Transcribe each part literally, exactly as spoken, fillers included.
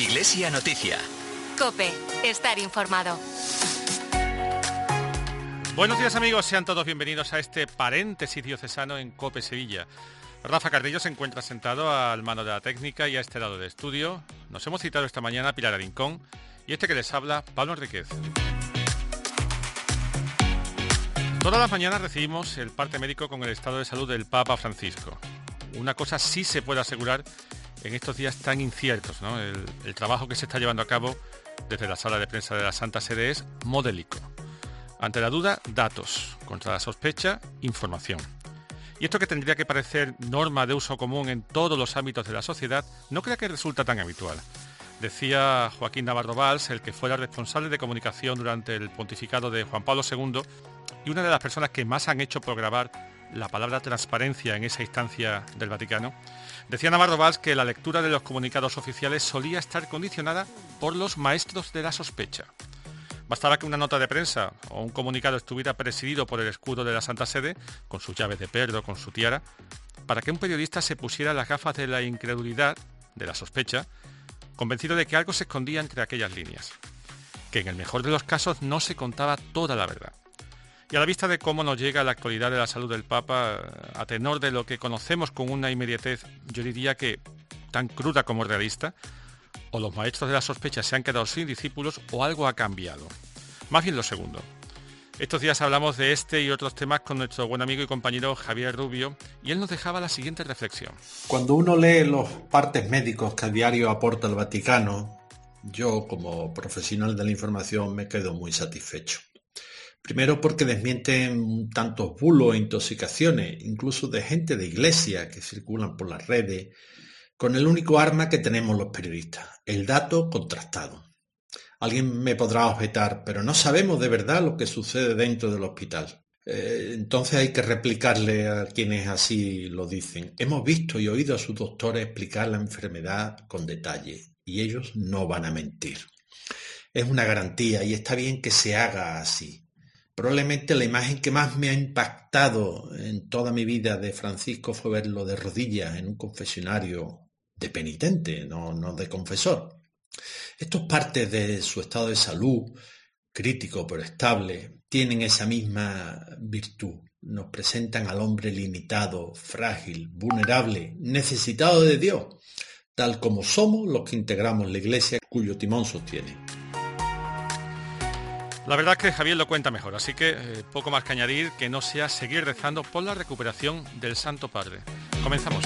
Iglesia Noticia. COPE, estar informado. Buenos días amigos, sean todos bienvenidos a este paréntesis diocesano en COPE Sevilla. Rafa Carrillo se encuentra sentado al mano de la técnica y a este lado del estudio. Nos hemos citado esta mañana a Pilar Arincón y este que les habla, Pablo Enríquez. Todas las mañanas recibimos el parte médico con el estado de salud del Papa Francisco. Una cosa sí se puede asegurar en estos días tan inciertos, ¿no? El, el trabajo que se está llevando a cabo desde la sala de prensa de la Santa Sede es modélico. Ante la duda, datos. Contra la sospecha, información. Y esto que tendría que parecer norma de uso común en todos los ámbitos de la sociedad, no crea que resulta tan habitual. Decía Joaquín Navarro Valls, el que fuera responsable de comunicación durante el pontificado de Juan Pablo segundo y una de las personas que más han hecho por grabar la palabra transparencia en esa instancia del Vaticano. Decía Navarro Valls que la lectura de los comunicados oficiales solía estar condicionada por los maestros de la sospecha. Bastaba que una nota de prensa o un comunicado estuviera presidido por el escudo de la Santa Sede, con sus llaves de perro, con su tiara, para que un periodista se pusiera las gafas de la incredulidad, de la sospecha, convencido de que algo se escondía entre aquellas líneas, que en el mejor de los casos no se contaba toda la verdad. Y a la vista de cómo nos llega la actualidad de la salud del Papa, a tenor de lo que conocemos con una inmediatez, yo diría que tan cruda como realista, o los maestros de la sospecha se han quedado sin discípulos o algo ha cambiado. Más bien lo segundo. Estos días hablamos de este y otros temas con nuestro buen amigo y compañero Javier Rubio y él nos dejaba la siguiente reflexión. Cuando uno lee los partes médicos que a diario aporta el Vaticano, yo como profesional de la información me quedo muy satisfecho. Primero porque desmienten tantos bulos e intoxicaciones, incluso de gente de iglesia que circulan por las redes, con el único arma que tenemos los periodistas, el dato contrastado. Alguien me podrá objetar, pero no sabemos de verdad lo que sucede dentro del hospital. Eh, entonces hay que replicarle a quienes así lo dicen. Hemos visto y oído a sus doctores explicar la enfermedad con detalle, y ellos no van a mentir. Es una garantía y está bien que se haga así. Probablemente la imagen que más me ha impactado en toda mi vida de Francisco fue verlo de rodillas en un confesionario de penitente, no, no de confesor. Estos partes de su estado de salud, crítico pero estable, tienen esa misma virtud. Nos presentan al hombre limitado, frágil, vulnerable, necesitado de Dios, tal como somos los que integramos la Iglesia cuyo timón sostiene. La verdad es que Javier lo cuenta mejor, así que eh, poco más que añadir que no sea seguir rezando por la recuperación del Santo Padre. Comenzamos.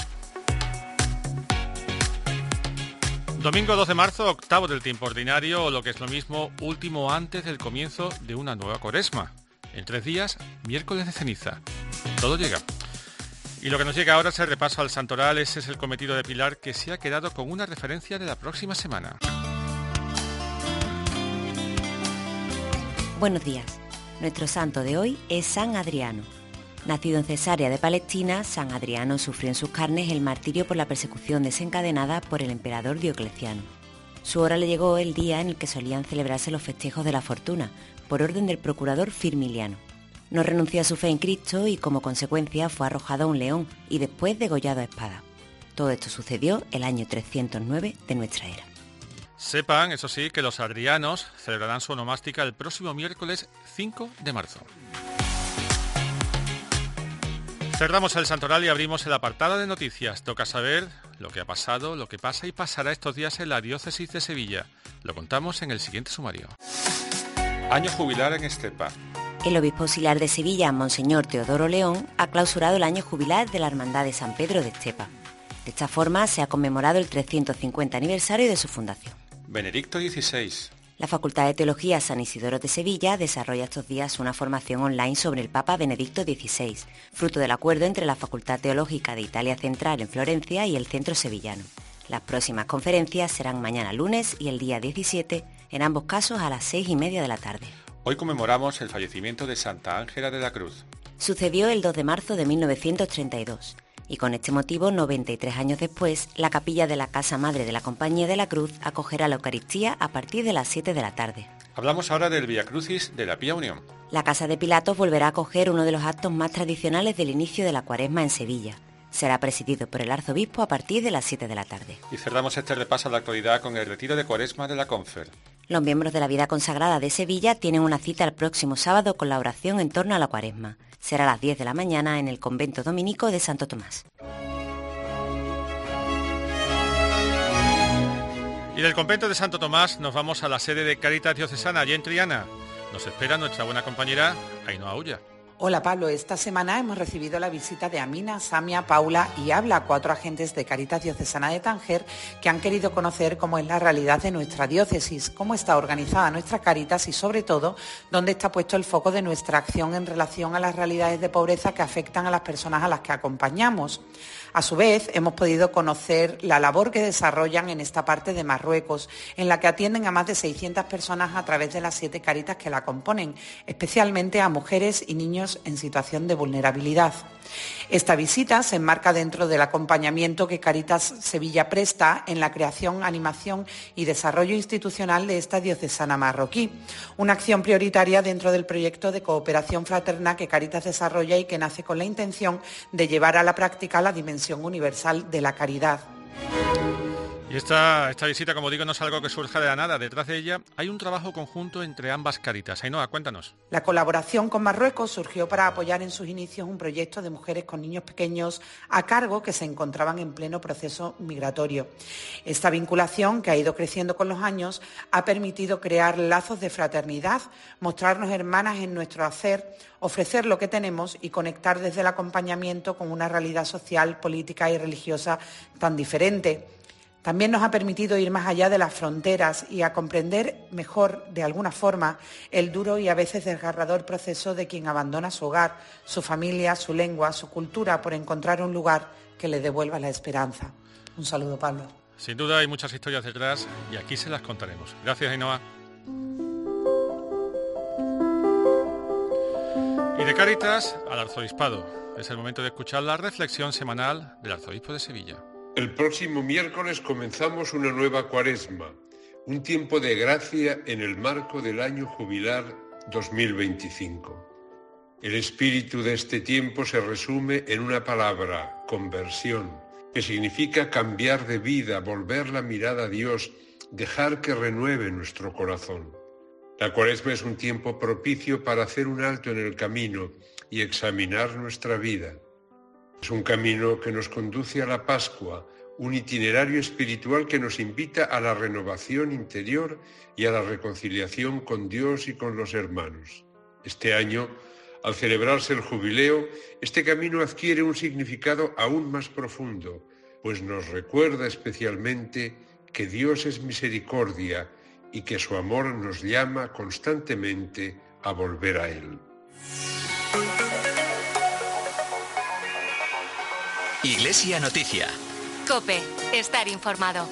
Domingo dos de marzo, octavo del tiempo ordinario, o lo que es lo mismo, último antes del comienzo de una nueva cuaresma. En tres días, miércoles de ceniza. Todo llega. Y lo que nos llega ahora es el repaso al santoral. Ese es el cometido de Pilar, que se ha quedado con una referencia de la próxima semana. Buenos días. Nuestro santo de hoy es San Adriano. Nacido en Cesarea de Palestina, San Adriano sufrió en sus carnes el martirio por la persecución desencadenada por el emperador Diocleciano. Su hora le llegó el día en el que solían celebrarse los festejos de la fortuna, por orden del procurador Firmiliano. No renunció a su fe en Cristo y como consecuencia fue arrojado a un león y después degollado a espada. Todo esto sucedió el año trescientos nueve de nuestra era. Sepan, eso sí, que los adrianos celebrarán su onomástica el próximo miércoles cinco de marzo. Cerramos el santoral y abrimos el apartado de noticias. Toca saber lo que ha pasado, lo que pasa y pasará estos días en la diócesis de Sevilla. Lo contamos en el siguiente sumario. Año jubilar en Estepa. El obispo auxiliar de Sevilla, Monseñor Teodoro León, ha clausurado el año jubilar de la Hermandad de San Pedro de Estepa. De esta forma se ha conmemorado el trescientos cincuenta aniversario de su fundación. Benedicto dieciséis. La Facultad de Teología San Isidoro de Sevilla desarrolla estos días una formación online sobre el Papa Benedicto dieciséis, fruto del acuerdo entre la Facultad Teológica de Italia Central en Florencia y el Centro Sevillano. Las próximas conferencias serán mañana lunes y el día diecisiete, en ambos casos a las seis y media de la tarde. Hoy conmemoramos el fallecimiento de Santa Ángela de la Cruz. Sucedió el dos de marzo de mil novecientos treinta y dos. Y con este motivo, noventa y tres años después, la capilla de la Casa Madre de la Compañía de la Cruz acogerá la Eucaristía a partir de las siete de la tarde. Hablamos ahora del Vía Crucis de la Pía Unión. La Casa de Pilatos volverá a acoger uno de los actos más tradicionales del inicio de la Cuaresma en Sevilla. Será presidido por el arzobispo a partir de las siete de la tarde. Y cerramos este repaso a la actualidad con el retiro de Cuaresma de la Confer. Los miembros de la vida consagrada de Sevilla tienen una cita el próximo sábado con la oración en torno a la Cuaresma. Será a las diez de la mañana en el convento dominico de Santo Tomás. Y del convento de Santo Tomás nos vamos a la sede de Cáritas Diocesana, allí en Triana. Nos espera nuestra buena compañera Ainhoa Ulla. Hola Pablo, esta semana hemos recibido la visita de Amina, Samia, Paula y Habla, cuatro agentes de Cáritas Diocesana de Tánger que han querido conocer cómo es la realidad de nuestra diócesis, cómo está organizada nuestra Cáritas y sobre todo dónde está puesto el foco de nuestra acción en relación a las realidades de pobreza que afectan a las personas a las que acompañamos. A su vez, hemos podido conocer la labor que desarrollan en esta parte de Marruecos, en la que atienden a más de seiscientas personas a través de las siete Cáritas que la componen, especialmente a mujeres y niños en situación de vulnerabilidad. Esta visita se enmarca dentro del acompañamiento que Cáritas Sevilla presta en la creación, animación y desarrollo institucional de esta diocesana marroquí, una acción prioritaria dentro del proyecto de cooperación fraterna que Cáritas desarrolla y que nace con la intención de llevar a la práctica la dimensión universal de la caridad. Y esta, esta visita, como digo, no es algo que surja de la nada. Detrás de ella hay un trabajo conjunto entre ambas Cáritas. Ainhoa, cuéntanos. La colaboración con Marruecos surgió para apoyar en sus inicios un proyecto de mujeres con niños pequeños a cargo que se encontraban en pleno proceso migratorio. Esta vinculación, que ha ido creciendo con los años, ha permitido crear lazos de fraternidad, mostrarnos hermanas en nuestro hacer, ofrecer lo que tenemos y conectar desde el acompañamiento con una realidad social, política y religiosa tan diferente. También nos ha permitido ir más allá de las fronteras y a comprender mejor, de alguna forma, el duro y a veces desgarrador proceso de quien abandona su hogar, su familia, su lengua, su cultura, por encontrar un lugar que le devuelva la esperanza. Un saludo, Pablo. Sin duda hay muchas historias detrás y aquí se las contaremos. Gracias, Ainhoa. Y de Cáritas al Arzobispado. Es el momento de escuchar la reflexión semanal del Arzobispo de Sevilla. El próximo miércoles comenzamos una nueva Cuaresma, un tiempo de gracia en el marco del año jubilar dos mil veinticinco. El espíritu de este tiempo se resume en una palabra, conversión, que significa cambiar de vida, volver la mirada a Dios, dejar que renueve nuestro corazón. La Cuaresma es un tiempo propicio para hacer un alto en el camino y examinar nuestra vida. Es un camino que nos conduce a la Pascua, un itinerario espiritual que nos invita a la renovación interior y a la reconciliación con Dios y con los hermanos. Este año, al celebrarse el jubileo, este camino adquiere un significado aún más profundo, pues nos recuerda especialmente que Dios es misericordia y que su amor nos llama constantemente a volver a Él. Iglesia Noticia. COPE. Estar informado.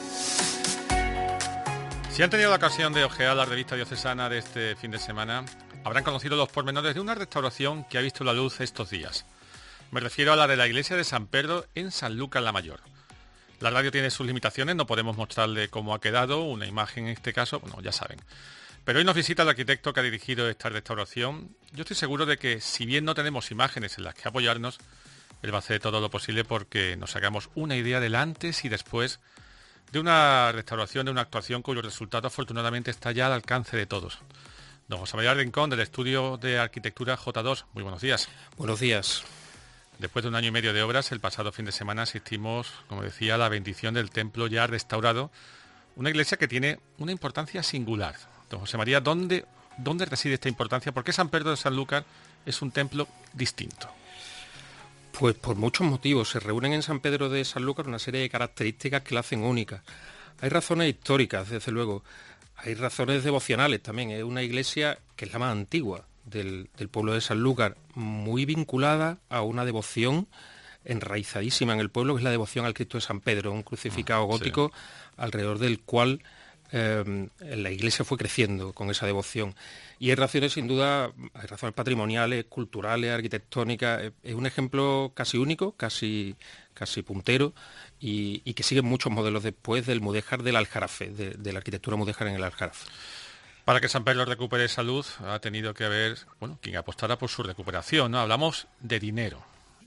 Si han tenido la ocasión de ojear la revista diocesana de este fin de semana, habrán conocido los pormenores de una restauración que ha visto la luz estos días. Me refiero a la de la iglesia de San Pedro en Sanlúcar la Mayor. La radio tiene sus limitaciones, no podemos mostrarle cómo ha quedado, una imagen en este caso, bueno, ya saben. Pero hoy nos visita el arquitecto que ha dirigido esta restauración. Yo estoy seguro de que, si bien no tenemos imágenes en las que apoyarnos, él va a hacer todo lo posible porque nos hagamos una idea del antes y después de una restauración, de una actuación cuyo resultado afortunadamente está ya al alcance de todos. Don José María Rincón, del estudio de arquitectura J dos. Muy buenos días. Buenos días. Después de un año y medio de obras, el pasado fin de semana asistimos, como decía, a la bendición del templo ya restaurado, una iglesia que tiene una importancia singular. Don José María, ¿dónde, dónde reside esta importancia? ¿Por qué San Pedro de Sanlúcar es un templo distinto? Pues por muchos motivos. Se reúnen en San Pedro de Sanlúcar una serie de características que la hacen única. Hay razones históricas, desde luego. Hay razones devocionales también. Es una iglesia que es la más antigua del, del pueblo de Sanlúcar, muy vinculada a una devoción enraizadísima en el pueblo, que es la devoción al Cristo de San Pedro, un crucificado gótico, sí, alrededor del cual eh, la iglesia fue creciendo con esa devoción. Y hay razones, sin duda, hay razones patrimoniales, culturales, arquitectónicas. Es un ejemplo casi único, casi, casi puntero, y, y que sigue muchos modelos después del mudéjar del Aljarafe, de, de la arquitectura mudéjar en el Aljarafe. Para que San Pedro recupere salud, ha tenido que haber, bueno, quien apostara por su recuperación, ¿no? Hablamos de dinero.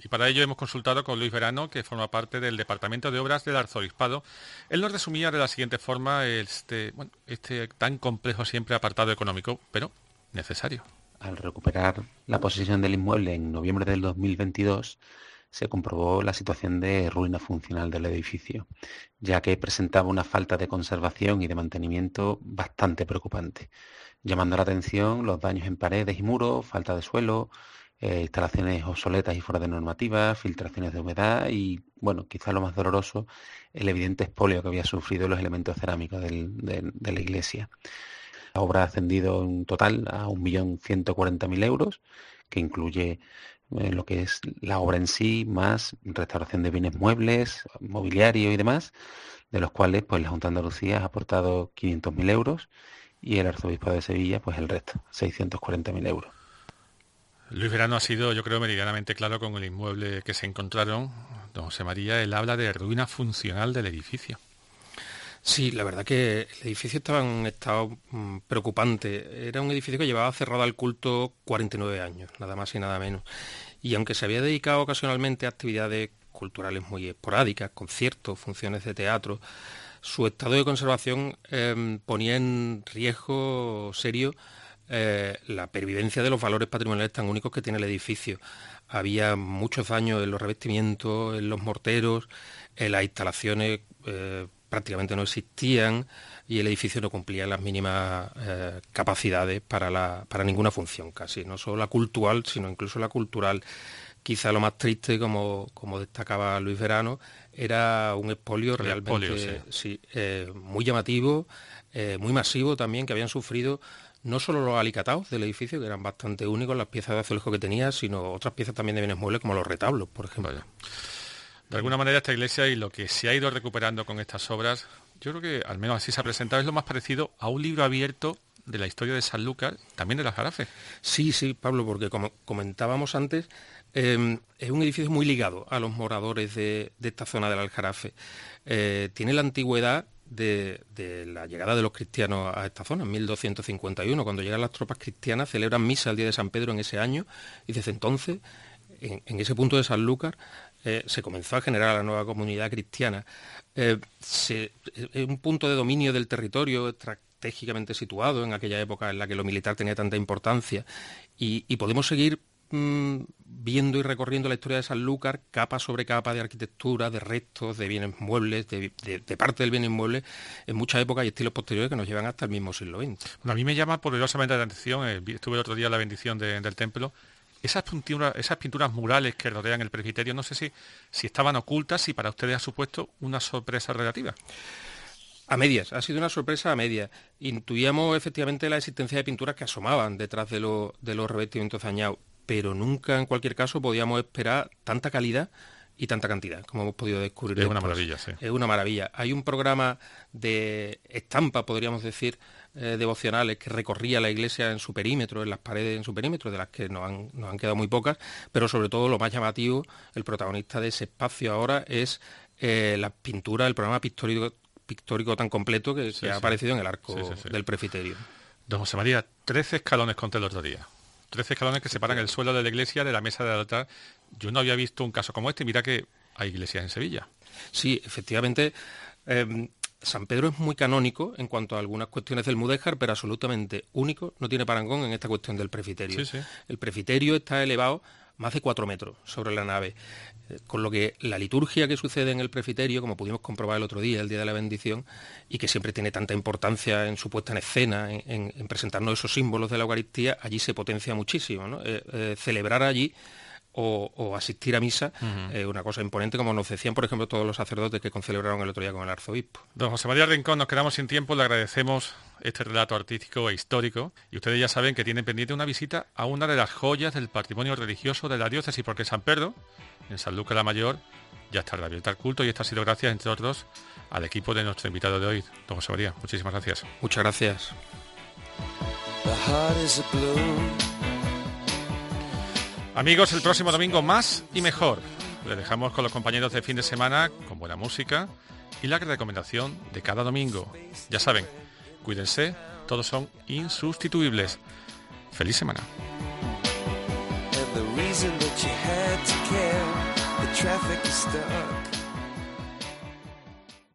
Y para ello hemos consultado con Luis Verano, que forma parte del Departamento de Obras del Arzobispado. Él nos resumía de la siguiente forma este, bueno, este tan complejo siempre apartado económico, pero necesario. Al recuperar la posesión del inmueble en noviembre del dos mil veintidós, se comprobó la situación de ruina funcional del edificio, ya que presentaba una falta de conservación y de mantenimiento bastante preocupante, llamando la atención los daños en paredes y muros, falta de suelo, eh, instalaciones obsoletas y fuera de normativa, filtraciones de humedad y, bueno, quizá lo más doloroso, el evidente expolio que había sufrido los elementos cerámicos del, de, de la iglesia. La obra ha ascendido en total a un millón ciento cuarenta mil euros, que incluye en lo que es la obra en sí, más restauración de bienes muebles, mobiliario y demás, de los cuales pues la Junta de Andalucía ha aportado quinientos mil euros y el Arzobispado de Sevilla pues el resto, seiscientos cuarenta mil euros. Luis Verano ha sido, yo creo, meridianamente claro con el inmueble que se encontraron. Don José María, él habla de ruina funcional del edificio. Sí, la verdad que el edificio estaba en un estado mmm, preocupante. Era un edificio que llevaba cerrado al culto cuarenta y nueve años, nada más y nada menos. Y aunque se había dedicado ocasionalmente a actividades culturales muy esporádicas, conciertos, funciones de teatro, su estado de conservación eh, ponía en riesgo serio eh, la pervivencia de los valores patrimoniales tan únicos que tiene el edificio. Había muchos daños en los revestimientos, en los morteros, en las instalaciones eh, prácticamente no existían y el edificio no cumplía las mínimas eh, capacidades para, la, para ninguna función casi, no solo la cultural, sino incluso la cultural. Quizá lo más triste, como, como destacaba Luis Verano, era un expolio el realmente expolio, sí. Sí, eh, muy llamativo, eh, muy masivo también, que habían sufrido no solo los alicatados del edificio, que eran bastante únicos, las piezas de azulejo que tenía, sino otras piezas también de bienes muebles, como los retablos, por ejemplo. Vaya. De alguna manera esta iglesia y lo que se ha ido recuperando con estas obras, yo creo que al menos así se ha presentado, es lo más parecido a un libro abierto de la historia de Sanlúcar, también de Aljarafe. Sí, sí, Pablo, porque como comentábamos antes, eh, es un edificio muy ligado a los moradores de, de esta zona del Aljarafe. Eh, tiene la antigüedad de, de la llegada de los cristianos a esta zona, en mil doscientos cincuenta y uno, cuando llegan las tropas cristianas, celebran misa el día de San Pedro en ese año, y desde entonces, en, en ese punto de Sanlúcar, Eh, se comenzó a generar la nueva comunidad cristiana. Eh, se, es un punto de dominio del territorio estratégicamente situado en aquella época en la que lo militar tenía tanta importancia y, y podemos seguir mmm, viendo y recorriendo la historia de Sanlúcar capa sobre capa de arquitectura, de restos, de bienes muebles, de, de, de parte del bien inmueble en muchas épocas y estilos posteriores que nos llevan hasta el mismo siglo veinte. Bueno, a mí me llama poderosamente la atención, eh, estuve el otro día en la bendición de, del templo. Esas pinturas, esas pinturas murales que rodean el presbiterio, no sé si, si estaban ocultas, si para ustedes ha supuesto una sorpresa relativa. A medias, ha sido una sorpresa a medias. Intuíamos efectivamente la existencia de pinturas que asomaban detrás de, lo, de los revestimientos dañados, pero nunca en cualquier caso podíamos esperar tanta calidad y tanta cantidad, como hemos podido descubrir. Es una maravilla, sí. Es una maravilla. Hay un programa de estampa, podríamos decir, eh, devocionales que recorría la iglesia en su perímetro, en las paredes en su perímetro, de las que nos han, nos han quedado muy pocas, pero sobre todo lo más llamativo, el protagonista de ese espacio ahora es eh, la pintura, el programa pictórico, pictórico tan completo que, sí, que sí. ha aparecido en el arco sí, sí, sí. del presbiterio. Don José María, trece escalones conté el otro día. trece escalones que separan el suelo de la iglesia de la mesa del altar. Yo no había visto un caso como este, mira que hay iglesias en Sevilla. Sí, efectivamente, eh, San Pedro es muy canónico en cuanto a algunas cuestiones del mudéjar, pero absolutamente único, no tiene parangón en esta cuestión del presbiterio. Sí, sí. El presbiterio está elevado más de cuatro metros sobre la nave, eh, con lo que la liturgia que sucede en el presbiterio, como pudimos comprobar el otro día, el día de la bendición, y que siempre tiene tanta importancia en su puesta en escena, en, en, en presentarnos esos símbolos de la Eucaristía, allí se potencia muchísimo, ¿no? Eh, eh, celebrar allí O, o asistir a misa, uh-huh. eh, una cosa imponente, como nos decían, por ejemplo, todos los sacerdotes que concelebraron el otro día con el arzobispo. Don José María Rincón, nos quedamos sin tiempo, le agradecemos este relato artístico e histórico, y ustedes ya saben que tienen pendiente una visita a una de las joyas del patrimonio religioso de la diócesis, porque San Pedro, en Sanlúcar la Mayor, ya está reabierta al culto, y esto ha sido gracias, entre otros, al equipo de nuestro invitado de hoy. Don José María, muchísimas gracias. Muchas gracias. Amigos, el próximo domingo más y mejor. Les dejamos con los compañeros de fin de semana, con buena música y la recomendación de cada domingo. Ya saben, cuídense, todos son insustituibles. ¡Feliz semana! traffic is stuck.